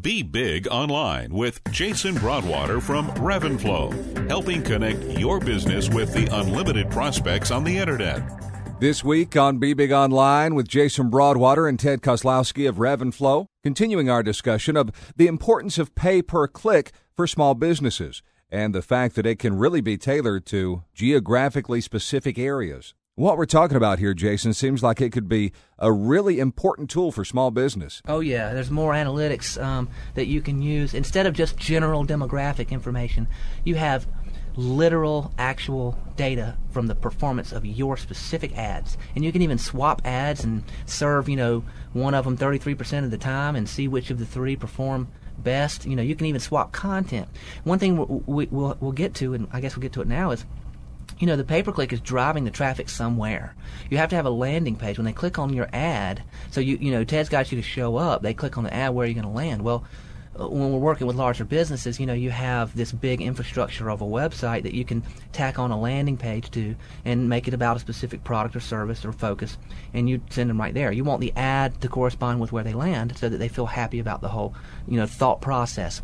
Be Big Online with Jason Broadwater from Revenflow, helping connect your business with the unlimited prospects on the Internet. This week on Be Big Online with Jason Broadwater and Ted Kozlowski of Revenflow, continuing our discussion of the importance of pay per click for small businesses and the fact that it can really be tailored to geographically specific areas. What we're talking about here, Jason, seems like it could be a really important tool for small business. Oh, yeah. There's more analytics that you can use. Instead of just general demographic information, you have literal, actual data from the performance of your specific ads. And you can even swap ads and serve, one of them 33% of the time and see which of the three perform best. You can even swap content. One thing we'll get to, and I guess we'll get to it now, is the pay-per-click is driving the traffic somewhere. You have to have a landing page. When they click on your ad, so Ted's got you to show up, they click on the ad, where are you going to land? Well, when we're working with larger businesses, you have this big infrastructure of a website that you can tack on a landing page to and make it about a specific product or service or focus, and you send them right there. You want the ad to correspond with where they land so that they feel happy about the whole, thought process,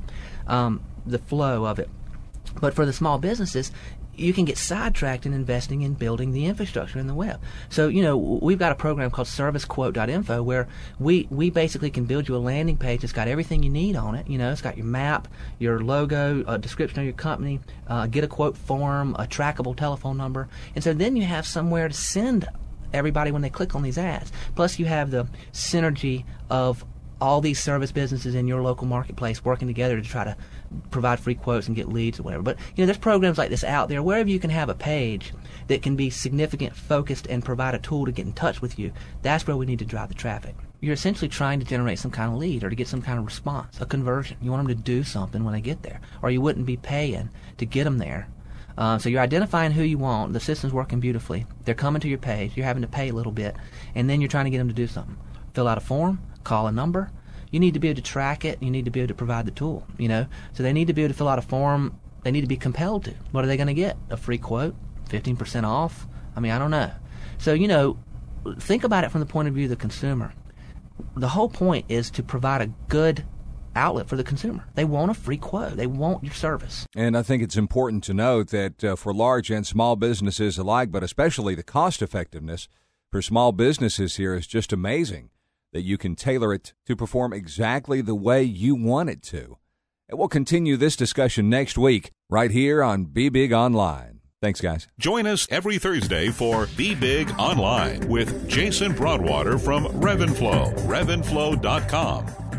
the flow of it. But for the small businesses, you can get sidetracked in investing in building the infrastructure in the web. So, we've got a program called servicequote.info where we basically can build you a landing page that's got everything you need on it. It's got your map, your logo, a description of your company, get a quote form, a trackable telephone number. And so then you have somewhere to send everybody when they click on these ads. Plus you have the synergy of all these service businesses in your local marketplace working together to try to provide free quotes and get leads or whatever. But, there's programs like this out there. Wherever you can have a page that can be significant, focused, and provide a tool to get in touch with you, that's where we need to drive the traffic. You're essentially trying to generate some kind of lead or to get some kind of response, a conversion. You want them to do something when they get there, or you wouldn't be paying to get them there. So you're identifying who you want. The system's working beautifully. They're coming to your page. You're having to pay a little bit, and then you're trying to get them to do something. Fill out a form, call a number. You need to be able to track it. You need to be able to provide the tool, So they need to be able to fill out a form. They need to be compelled to. What are they going to get? A free quote? 15% off? I don't know. So, think about it from the point of view of the consumer. The whole point is to provide a good outlet for the consumer. They want a free quote. They want your service. And I think it's important to note that for large and small businesses alike, but especially the cost effectiveness for small businesses here is just amazing, that you can tailor it to perform exactly the way you want it to. And we'll continue this discussion next week right here on Be Big Online. Thanks, guys. Join us every Thursday for Be Big Online with Jason Broadwater from Revenflow, revenflow.com.